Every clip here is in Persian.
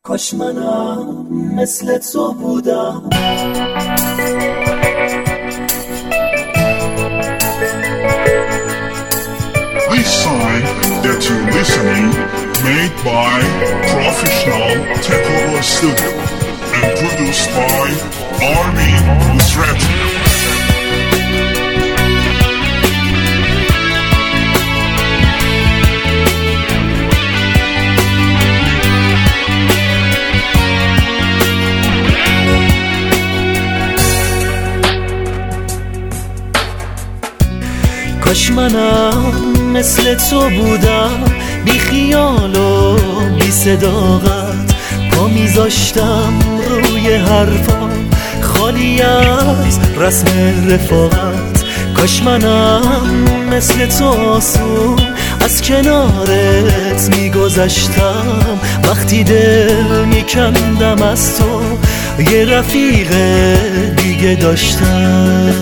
کاش منم مثل تو بودم. This sign that you're listening made by Professional Takeover Studio and produced by Armin Nusrati. کاش منم مثل تو بودم، بی خیال و بی صداقت، پا میذاشتم روی حرفا خالی از رسم رفاقت. کاش منم مثل تو آسون از کنارت میگذشتم، وقتی دل میکندم از تو یه رفیق دیگه داشتم.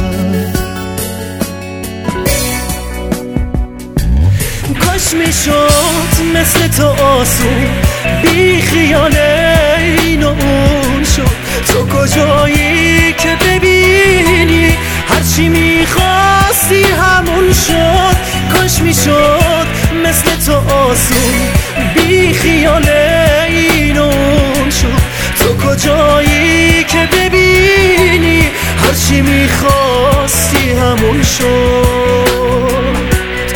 کاش میشد مثل تو آسون بی خیال این و اون شد. تو کجایی که ببینی هرچی میخواستی همون شد. کاش میشد مثل تو آسون بی خیال این و اون شد. تو کجایی که ببینی هرچی میخواستی همون شد.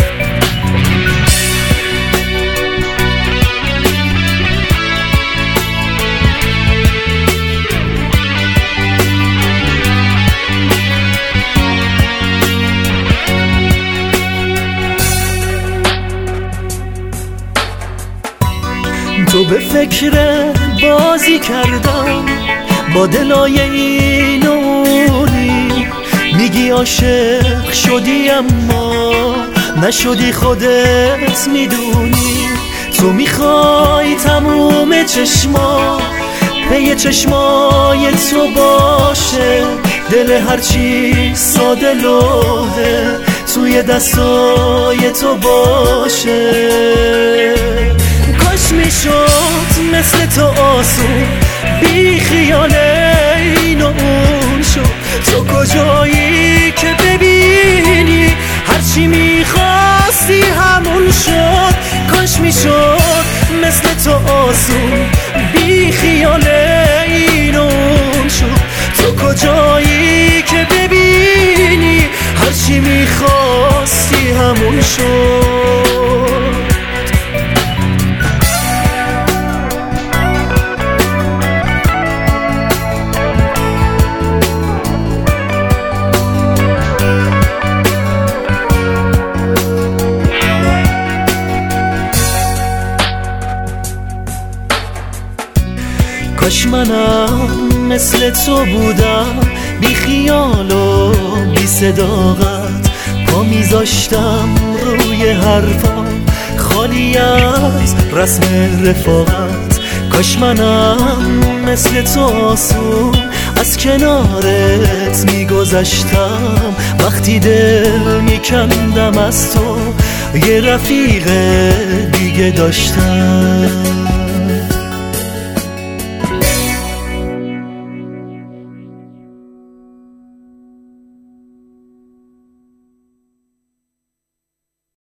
تو به فکر بازی کردم با دلای این و اونی، میگی عاشق شدی اما نشدی خودت میدونی. تو میخوای تموم چشما پی چشمای تو باشه، دل هرچی ساده لوحه توی دستای تو باشه. کاش میشد مثل تو آسون بی خیال این و اون شد. تو کجایی که ببینی هرچی میخواستی همون شد. کاش میشد مثل تو آسون بی خیال این و اون شد. تو کجایی که ببینی هرچی میخواستی همون شد. کاش منم مثل تو بودم، بی خیال و بی صداقت، پا میذاشتم روی حرفا خالی از رسم رفاقت. کاش منم مثل تو آسون از کنارت میگذشتم، وقتی دل میکندم از تو یه رفیق دیگه داشتم.